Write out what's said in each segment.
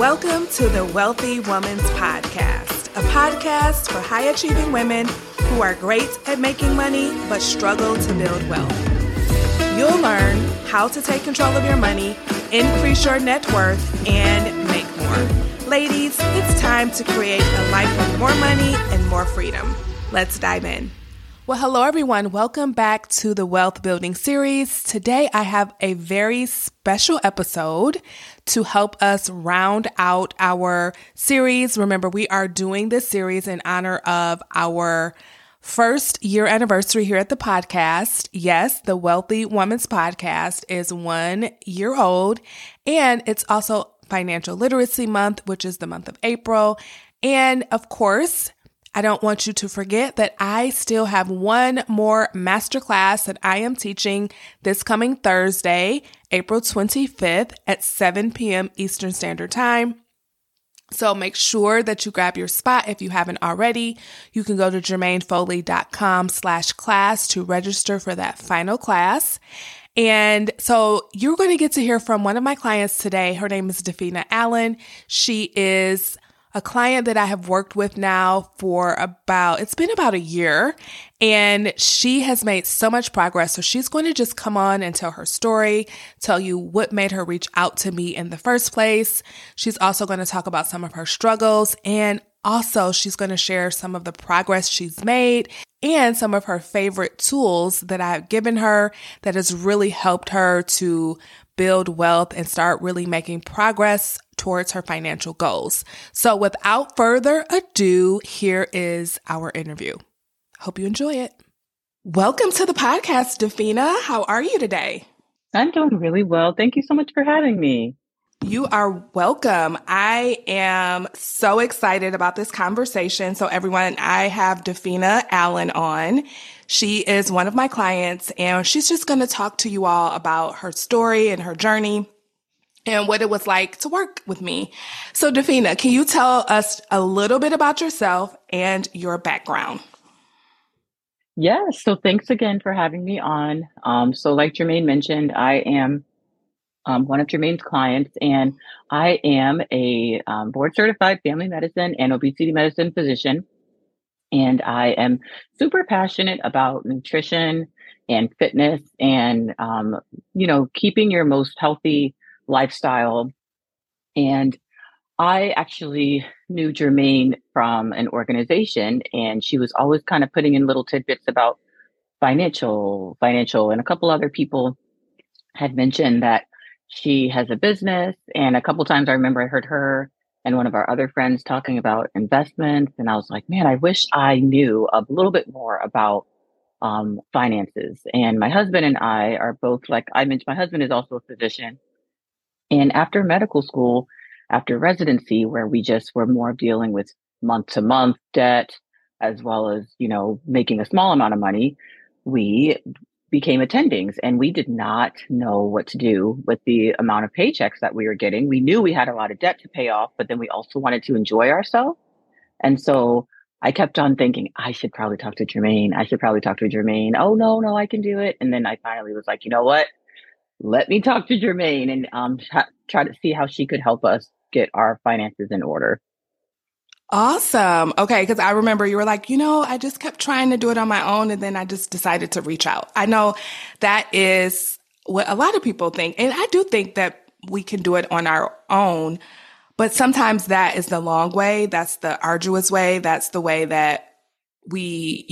Welcome to the Wealthy Woman's Podcast, a podcast for high-achieving women who are great at making money but struggle to build wealth. You'll learn how to take control of your money, increase your net worth, and make more. Ladies, it's time to create a life with more money and more freedom. Let's dive in. Well, hello everyone. Welcome back to the Wealth Building Series. Today I have a very special episode to help us round out our series. Remember, we are doing this series in honor of our first year anniversary here at the podcast. Yes, the Wealthy Woman's Podcast is 1 year old, and it's also Financial Literacy Month, which is the month of April. And of course, I don't want you to forget that I still have one more masterclass that I am teaching this coming Thursday, April 25th at 7 p.m. Eastern Standard Time. So make sure that you grab your spot if you haven't already. You can go to jermainefoley.com/class to register for that final class. And so you're going to get to hear from one of my clients today. Her name is Dafina Allen. She is a client that I have worked with now for it's been about a year, and she has made so much progress. So she's going to just come on and tell her story, tell you what made her reach out to me in the first place. She's also going to talk about some of her struggles, and also she's going to share some of the progress she's made and some of her favorite tools that I've given her that has really helped her to build wealth and start really making progress towards her financial goals. So without further ado, here is our interview. Hope you enjoy it. Welcome to the podcast, Dafina. How are you today? I'm doing really well. Thank you so much for having me. You are welcome. I am so excited about this conversation. So everyone, I have Dafina Allen on. She is one of my clients, and she's just going to talk to you all about her story and her journey and what it was like to work with me. So Dafina, can you tell us a little bit about yourself and your background? Yes. So thanks again for having me on. So like Jermaine mentioned, I am one of Jermaine's clients, and I am a board certified family medicine and obesity medicine physician. And I am super passionate about nutrition and fitness and, keeping your most healthy lifestyle. And I actually knew Jermaine from an organization, and she was always kind of putting in little tidbits about financial, and a couple other people had mentioned that she has a business. And a couple times I remember I heard her and one of our other friends talking about investments. And I was like, man, I wish I knew a little bit more about finances. And my husband and I are both, like I mentioned, my husband is also a physician. And after medical school, after residency, where we just were more dealing with month to month debt, as well as, making a small amount of money, we became attendings, and we did not know what to do with the amount of paychecks that we were getting. We knew we had a lot of debt to pay off, but then we also wanted to enjoy ourselves. And so I kept on thinking, I should probably talk to Jermaine. Oh, no, I can do it. And then I finally was like, you know what? Let me talk to Jermaine and try to see how she could help us get our finances in order. Awesome. Okay, because I remember you were like, I just kept trying to do it on my own, and then I just decided to reach out. I know that is what a lot of people think, and I do think that we can do it on our own, but sometimes that is the long way. That's the arduous way. That's the way that we,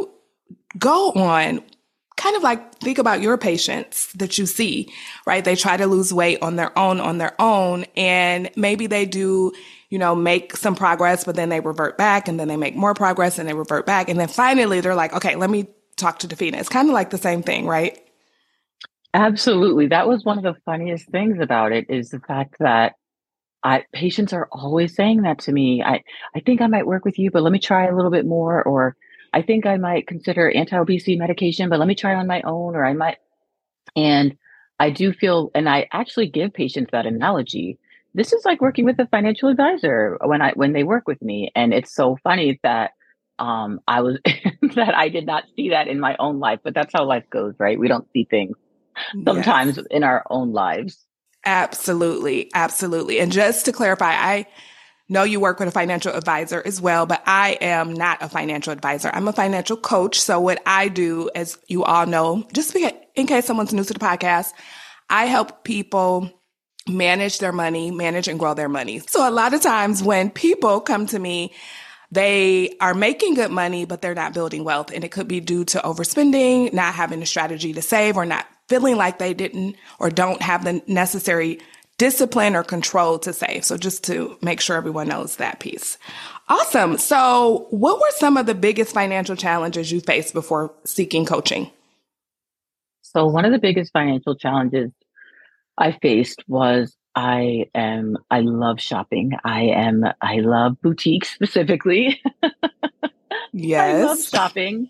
go on. Kind of like, think about your patients that you see, right? They try to lose weight on their own, and maybe they do, make some progress, but then they revert back, and then they make more progress and they revert back. And then finally they're like, okay, let me talk to Dafina. It's kind of like the same thing, right? Absolutely. That was one of the funniest things about it, is the fact that patients are always saying that to me. I think I might work with you, but let me try a little bit more. Or I think I might consider anti-obesity medication, but let me try on my own, or I might. And I do feel, and I actually give patients that analogy. This is like working with a financial advisor when they work with me. And it's so funny that I was that I did not see that in my own life, but that's how life goes, right? We don't see things sometimes in our own lives. Absolutely. Absolutely. And just to clarify, I know you work with a financial advisor as well, but I am not a financial advisor. I'm a financial coach. So what I do, as you all know, in case someone's new to the podcast, I help people manage their money, manage and grow their money. So a lot of times when people come to me, they are making good money, but they're not building wealth. And it could be due to overspending, not having a strategy to save, or not feeling like they didn't or don't have the necessary discipline or control to save. So just to make sure everyone knows that piece. Awesome. So what were some of the biggest financial challenges you faced before seeking coaching? So one of the biggest financial challenges I faced was I love shopping. I love boutiques specifically. I love Yes. shopping.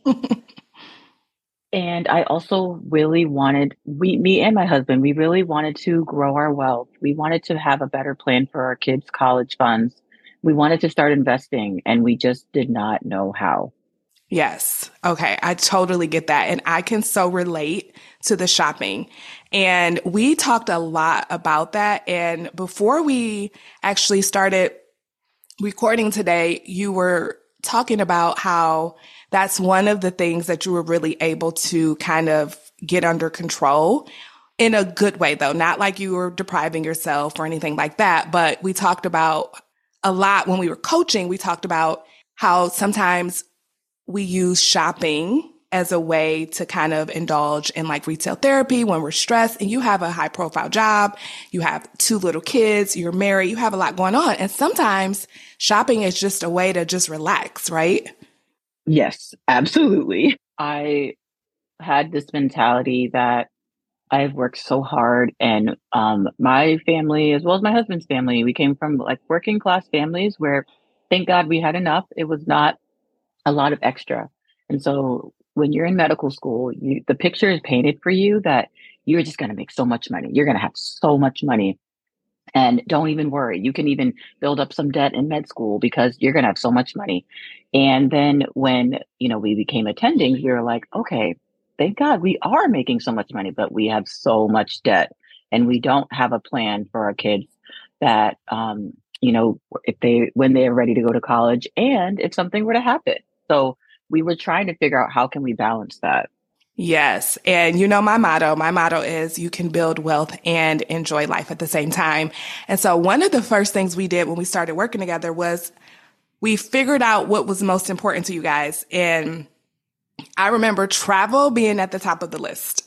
And I also really wanted, me and my husband, we really wanted to grow our wealth. We wanted to have a better plan for our kids' college funds. We wanted to start investing and we just did not know how. Yes. Okay. I totally get that. And I can so relate to the shopping. And we talked a lot about that. And before we actually started recording today, you were talking about how that's one of the things that you were really able to kind of get under control in a good way, though, not like you were depriving yourself or anything like that. But we talked about a lot when we were coaching, we talked about how sometimes we use shopping as a way to kind of indulge in like retail therapy when we're stressed and you have a high profile job, you have two little kids, you're married, you have a lot going on. And sometimes shopping is just a way to just relax, right? Yes, absolutely. I had this mentality that I've worked so hard and my family, as well as my husband's family, we came from like working class families where thank God we had enough. It was not a lot of extra. And so when you're in medical school, the picture is painted for you that you're just going to make so much money. You're going to have so much money. And don't even worry. You can even build up some debt in med school because you're going to have so much money. And then when, we became attendings, we were like, okay, thank God we are making so much money, but we have so much debt and we don't have a plan for our kids that, when they're ready to go to college and if something were to happen. So we were trying to figure out how can we balance that. Yes. And you know, my motto is you can build wealth and enjoy life at the same time. And so one of the first things we did when we started working together was we figured out what was most important to you guys. And I remember travel being at the top of the list.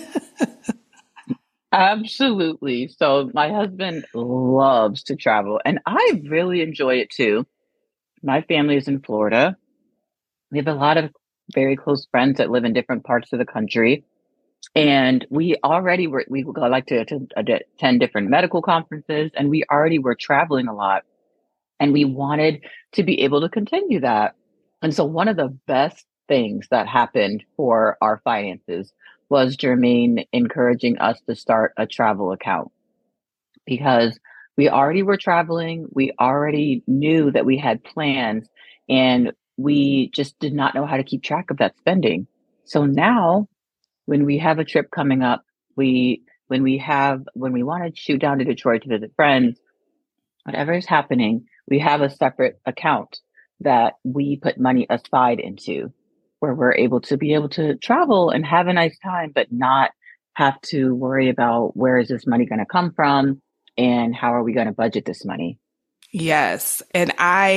Absolutely. So my husband loves to travel and I really enjoy it too. My family is in Florida. We have a lot of very close friends that live in different parts of the country. And we already we like to attend different medical conferences and we already were traveling a lot and we wanted to be able to continue that. And so one of the best things that happened for our finances was Jermaine encouraging us to start a travel account because we already were traveling. We already knew that we had plans and we just did not know how to keep track of that spending. So now when we have a trip coming up, when we want to shoot down to Detroit to visit friends, whatever is happening, we have a separate account that we put money aside into where we're able to travel and have a nice time, but not have to worry about where is this money going to come from and how are we going to budget this money. Yes. And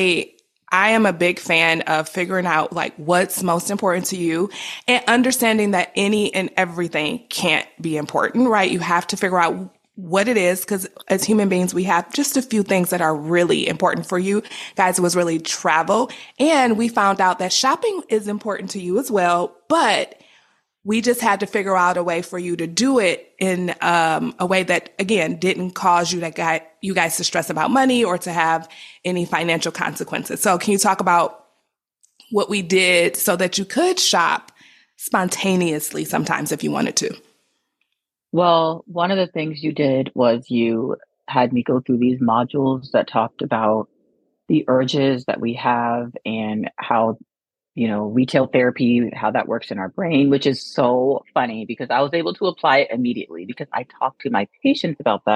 I am a big fan of figuring out like what's most important to you and understanding that any and everything can't be important, right? You have to figure out what it is because as human beings, we have just a few things that are really important for you. Guys, it was really travel. And we found out that shopping is important to you as well, but we just had to figure out a way for you to do it in a way that, again, didn't cause you guys to stress about money or to have any financial consequences. So can you talk about what we did so that you could shop spontaneously sometimes if you wanted to? Well, one of the things you did was you had me go through these modules that talked about the urges that we have and how retail therapy, how that works in our brain, which is so funny because I was able to apply it immediately because I talked to my patients about that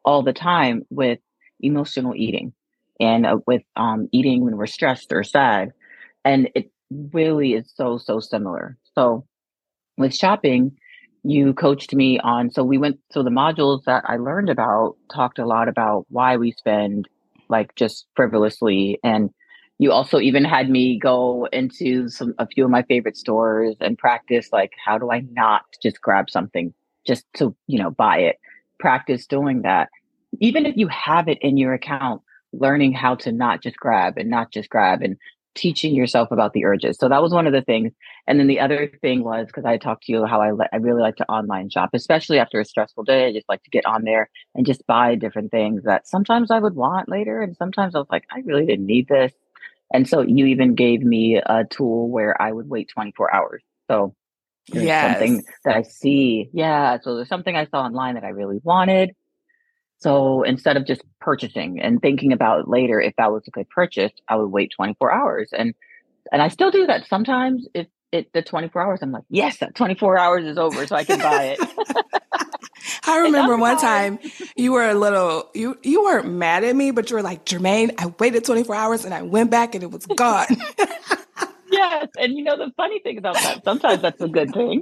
all the time with emotional eating and with eating when we're stressed or sad. And it really is so, so similar. So with shopping, you coached me on, so the modules that I learned about talked a lot about why we spend like just frivolously. And you also even had me go into a few of my favorite stores and practice, like, how do I not just grab something just to, buy it? Practice doing that. Even if you have it in your account, learning how to not just grab and not just grab and teaching yourself about the urges. So that was one of the things. And then the other thing was, because I talked to you how I really like to online shop, especially after a stressful day. I just like to get on there and just buy different things that sometimes I would want later. And sometimes I was like, I really didn't need this. And so you even gave me a tool where I would wait 24 hours. So there's Yes. something that I see. Yeah. So there's something I saw online that I really wanted. So instead of just purchasing and thinking about it later, if that was a good purchase, I would wait 24 hours. And I still do that sometimes. If the 24 hours, I'm like, yes, that 24 hours is over, so I can buy it. I And remember other one times, time you were you weren't mad at me, but you were like, Jermaine, I waited 24 hours and I went back and it was gone. yes. And the funny thing about that, sometimes that's a good thing.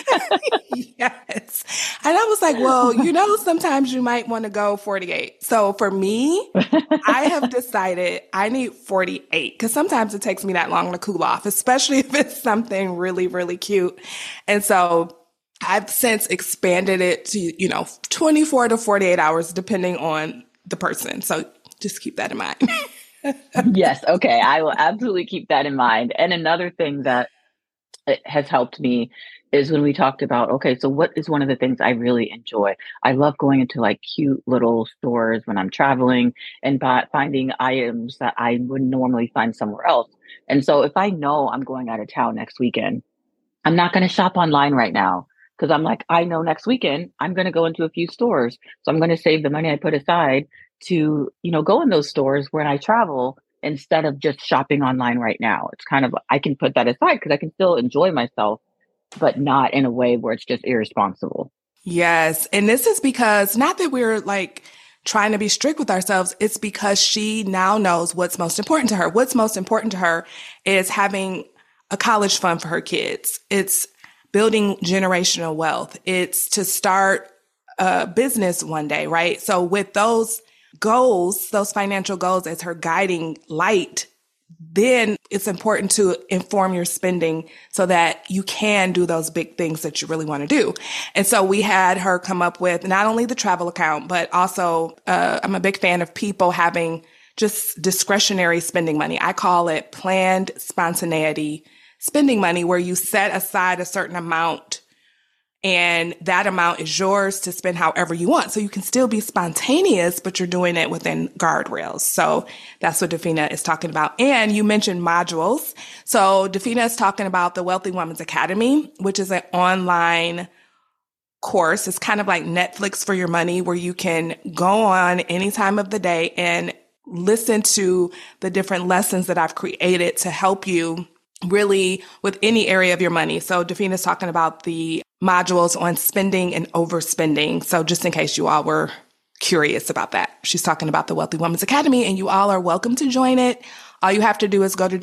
Yes. And I was like, well, sometimes you might want to go 48. So for me, I have decided I need 48 because sometimes it takes me that long to cool off, especially if it's something really, really cute. And so I've since expanded it to, 24 to 48 hours, depending on the person. So just keep that in mind. Yes. Okay. I will absolutely keep that in mind. And another thing that it has helped me is when we talked about, okay, so what is one of the things I really enjoy? I love going into like cute little stores when I'm traveling and finding items that I would normally find somewhere else. And so if I know I'm going out of town next weekend, I'm not going to shop online right now because I'm like, I know next weekend I'm going to go into a few stores. So I'm going to save the money I put aside to, go in those stores when I travel instead of just shopping online right now. It's kind of, I can put that aside because I can still enjoy myself, but not in a way where it's just irresponsible. Yes. And this is because not that we're like trying to be strict with ourselves. It's because she now knows what's most important to her. What's most important to her is having a college fund for her kids. It's building generational wealth. It's to start a business one day, right? So with those goals, those financial goals as her guiding light, then it's important to inform your spending so that you can do those big things that you really want to do. And so we had her come up with not only the travel account, but also I'm a big fan of people having just discretionary spending money. I call it planned spontaneity spending money, where you set aside a certain amount and that amount is yours to spend however you want. So you can still be spontaneous, but you're doing it within guardrails. So that's what Dafina is talking about. And you mentioned modules. So Dafina is talking about the Wealthy Woman's Academy, which is an online course. It's kind of like Netflix for your money, where you can go on any time of the day and listen to the different lessons that I've created to help you really with any area of your money. So Dafina is talking about the modules on spending and overspending. So just in case you all were curious about that, she's talking about the Wealthy Woman's Academy, and you all are welcome to join it. All you have to do is go to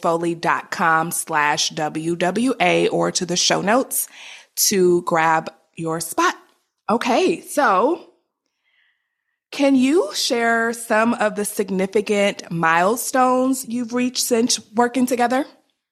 jermainefoley.com/WWA or to the show notes to grab your spot. Okay, so can you share some of the significant milestones you've reached since working together?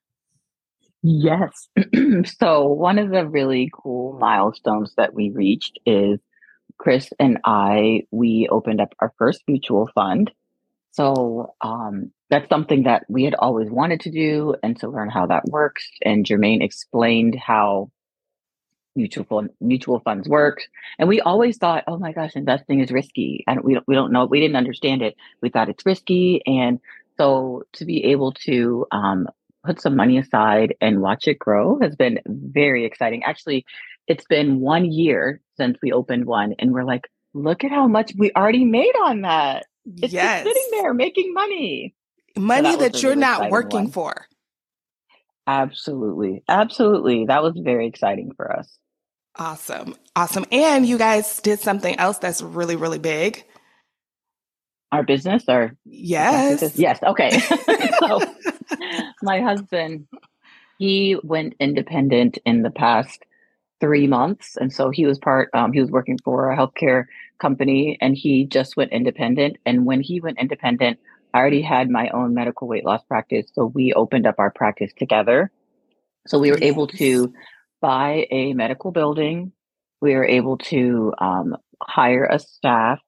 Yes. So one of the really cool milestones that we reached is Chris and we opened up our first mutual fund. So that's something that we had always wanted to do and to learn how that works. And Jermaine explained how mutual funds worked. And we always thought, oh my gosh, investing is risky. And we don't know, we didn't understand it. We thought it's risky. And so to be able to put some money aside and watch it grow has been very exciting. Actually, it's been 1 year since we opened one, and we're like, look at how much we already made on that. It's just sitting Yes. there making money. So Money that was that a you're really not exciting working one. for. Absolutely. Absolutely. That was very exciting for us. Awesome. Awesome. And you guys did something else that's really, really big. Our business or the practices? Yes. Yes. Okay. So my husband, he went independent in the past 3 months. And so he was working for a healthcare company and he just went independent. And when he went independent, I already had my own medical weight loss practice. So we opened up our practice together. So we were able Yes. to buy a medical building. We were able to hire a staff.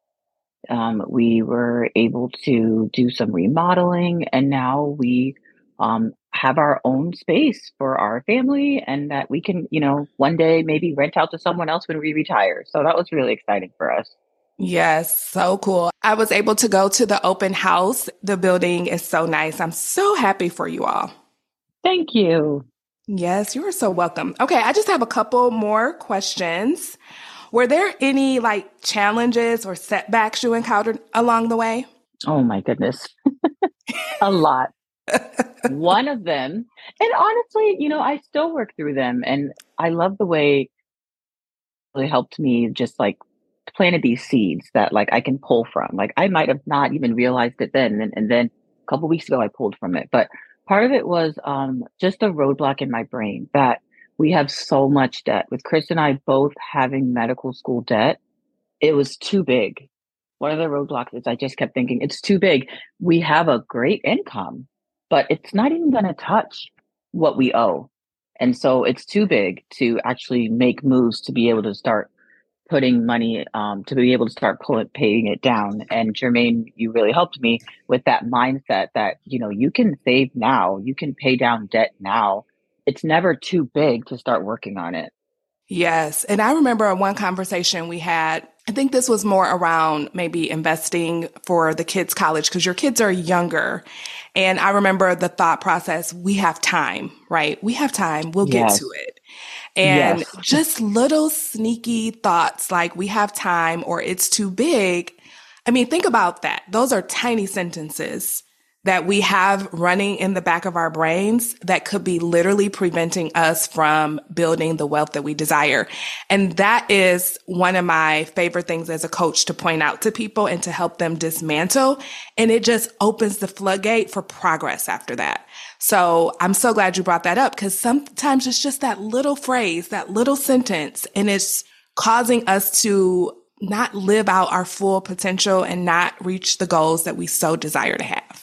We were able to do some remodeling, and now we have our own space for our family, and that we can, one day maybe rent out to someone else when we retire. So that was really exciting for us. Yes, so cool. I was able to go to the open house. The building is so nice. I'm so happy for you all. Thank you. Yes, you are so welcome. Okay, I just have a couple more questions. Were there any challenges or setbacks you encountered along the way? Oh my goodness. A lot. One of them, and honestly, I still work through them, and I love the way it really helped me just planted these seeds that I can pull from. Like I might have not even realized it then, and then a couple weeks ago I pulled from it. But part of it was just a roadblock in my brain that we have so much debt. With Chris and I both having medical school debt, it was too big. One of the roadblocks is I just kept thinking it's too big. We have a great income, but it's not even going to touch what we owe. And so it's too big to actually make moves to be able to start putting money, to be able to start paying it down. And Jermaine, you really helped me with that mindset that, you can save now, you can pay down debt now. It's never too big to start working on it. Yes. And I remember one conversation we had. I think this was more around maybe investing for the kids' college because your kids are younger. And I remember the thought process, we have time, right? We have time. We'll get Yes. to it. And Yes. just little sneaky thoughts like we have time or it's too big. I mean, think about that. Those are tiny sentences that we have running in the back of our brains that could be literally preventing us from building the wealth that we desire. And that is one of my favorite things as a coach to point out to people and to help them dismantle. And it just opens the floodgate for progress after that. So I'm so glad you brought that up because sometimes it's just that little phrase, that little sentence, and it's causing us to not live out our full potential and not reach the goals that we so desire to have.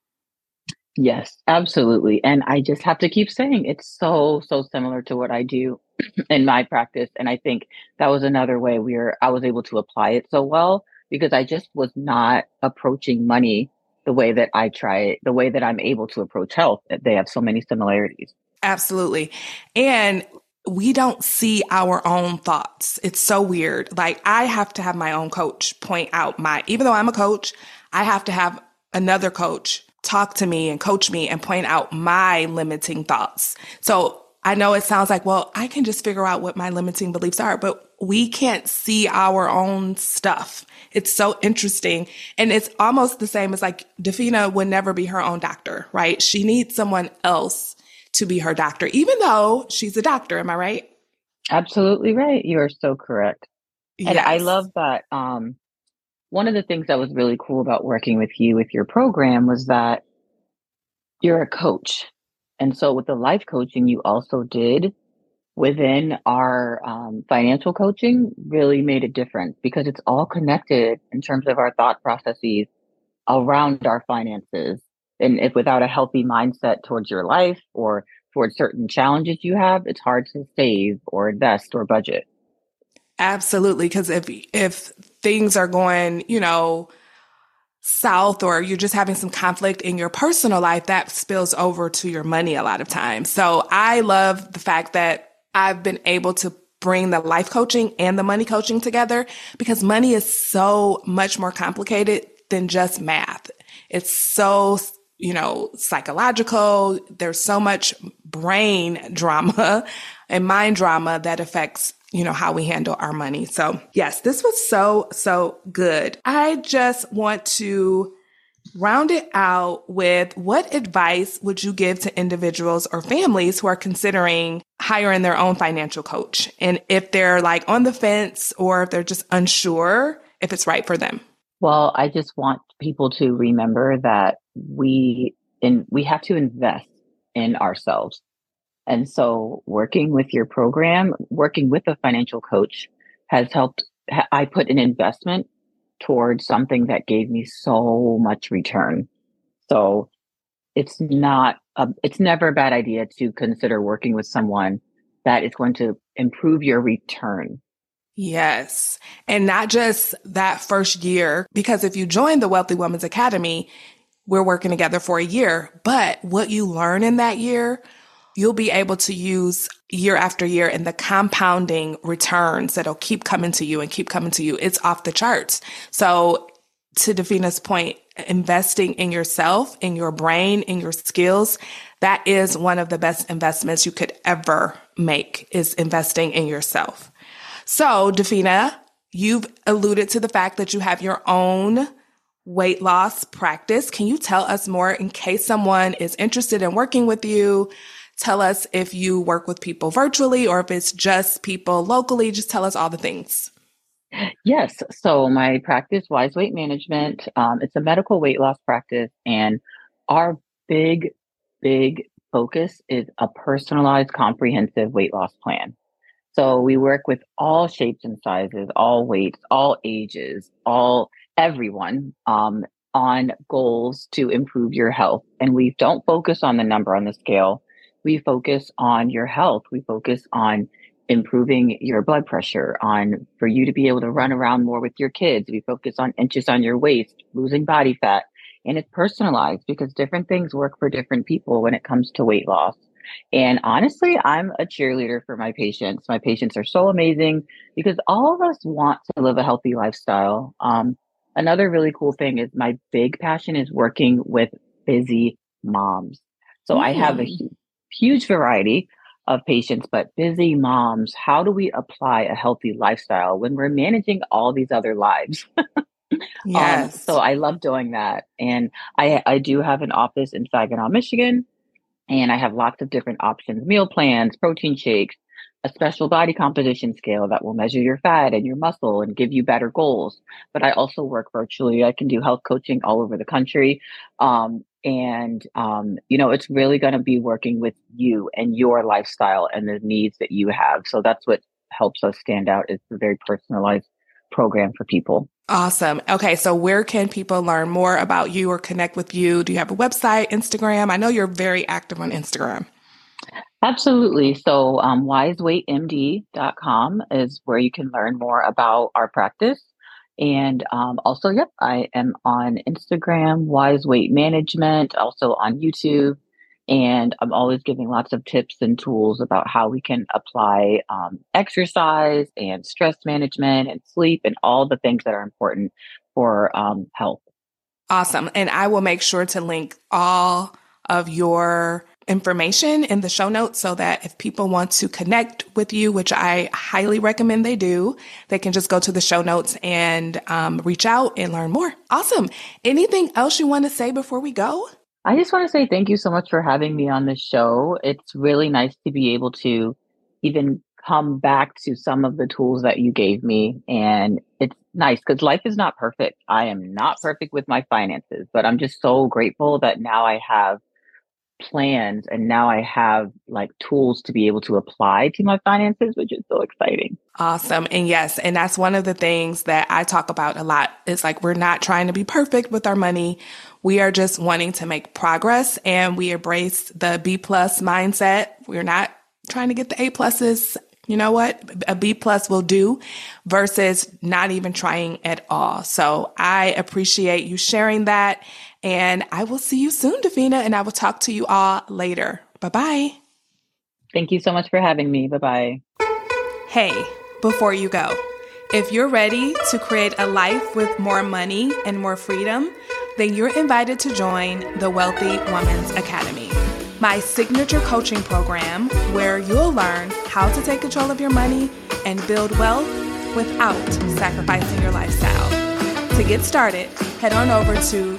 Yes, absolutely. And I just have to keep saying it's so similar to what I do in my practice. And I think that was another way I was able to apply it so well because I just was not approaching money the way that the way that I'm able to approach health. They have so many similarities. Absolutely. And we don't see our own thoughts. It's so weird. Like I have to have my own coach point out even though I'm a coach, I have to have another coach talk to me and coach me and point out my limiting thoughts. So I know it sounds like, well, I can just figure out what my limiting beliefs are, but we can't see our own stuff. It's so interesting. And it's almost the same as Dafina would never be her own doctor, right? She needs someone else to be her doctor, even though she's a doctor. Am I right? Absolutely right. You are so correct. And I Yes. love that. One of the things that was really cool about working with you with your program was that you're a coach. And so with the life coaching you also did within our financial coaching really made a difference because it's all connected in terms of our thought processes around our finances. And if without a healthy mindset towards your life or towards certain challenges you have, it's hard to save or invest or budget. Absolutely. Because if things are going, south or you're just having some conflict in your personal life, that spills over to your money a lot of times. So I love the fact that I've been able to bring the life coaching and the money coaching together because money is so much more complicated than just math. It's so, psychological. There's so much brain drama and mind drama that affects how we handle our money. So yes, this was so good. I just want to round it out with what advice would you give to individuals or families who are considering hiring their own financial coach? And if they're like on the fence or if they're just unsure if it's right for them. Well, I just want people to remember that we have to invest in ourselves. And so working with your program, working with a financial coach has helped. I put an investment towards something that gave me so much return. So it's never a bad idea to consider working with someone that is going to improve your return. Yes. And not just that first year, because if you join the Wealthy Woman's Academy, we're working together for a year, but what you learn in that year, you'll be able to use year after year, and the compounding returns that'll keep coming to you and keep coming to you. It's off the charts. So to Davina's point, investing in yourself, in your brain, in your skills, that is one of the best investments you could ever make, is investing in yourself. So Davina, you've alluded to the fact that you have your own weight loss practice. Can you tell us more in case someone is interested in working with you? Tell us if you work with people virtually or if it's just people locally. Just tell us all the things. Yes. So my practice, Wise Weight Management, it's a medical weight loss practice. And our big focus is a personalized, comprehensive weight loss plan. So we work with all shapes and sizes, all weights, all ages, everyone on goals to improve your health. And we don't focus on the number on the scale. We focus on your health. We focus on improving your blood pressure, for you to be able to run around more with your kids. We focus on inches on your waist, losing body fat. And it's personalized because different things work for different people when it comes to weight loss. And honestly, I'm a cheerleader for my patients. My patients are so amazing because all of us want to live a healthy lifestyle. Another really cool thing is my big passion is working with busy moms. So I have a huge variety of patients, but busy moms, how do we apply a healthy lifestyle when we're managing all these other lives? Yes. So I love doing that. And I do have an office in Saginaw, Michigan, and I have lots of different options, meal plans, protein shakes, a special body composition scale that will measure your fat and your muscle and give you better goals. But I also work virtually. I can do health coaching all over the country. It's really going to be working with you and your lifestyle and the needs that you have. So that's what helps us stand out. It's a very personalized program for people. Awesome. Okay. So where can people learn more about you or connect with you? Do you have a website, Instagram? I know you're very active on Instagram. Absolutely. So wiseweightmd.com is where you can learn more about our practice. And also, I am on Instagram, Wise Weight Management, also on YouTube. And I'm always giving lots of tips and tools about how we can apply exercise and stress management and sleep and all the things that are important for health. Awesome. And I will make sure to link all of your information in the show notes so that if people want to connect with you, which I highly recommend they do, they can just go to the show notes and reach out and learn more. Awesome. Anything else you want to say before we go? I just want to say thank you so much for having me on this show. It's really nice to be able to even come back to some of the tools that you gave me. And it's nice because life is not perfect. I am not perfect with my finances, but I'm just so grateful that now I have plans and now I have tools to be able to apply to my finances, which is so exciting. Awesome. And yes, and that's one of the things that I talk about a lot. It's we're not trying to be perfect with our money. We are just wanting to make progress, and we embrace the B+ mindset. We're not trying to get the A+. You know what? A B+ will do versus not even trying at all. So I appreciate you sharing that. And I will see you soon, Davina, and I will talk to you all later. Bye-bye. Thank you so much for having me. Bye-bye. Hey, before you go, if you're ready to create a life with more money and more freedom, then you're invited to join the Wealthy Woman's Academy, my signature coaching program where you'll learn how to take control of your money and build wealth without sacrificing your lifestyle. To get started, head on over to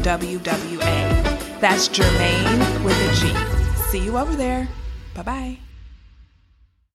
jermainefoley.com/WWA. That's Jermaine with a G. See you over there. Bye-bye.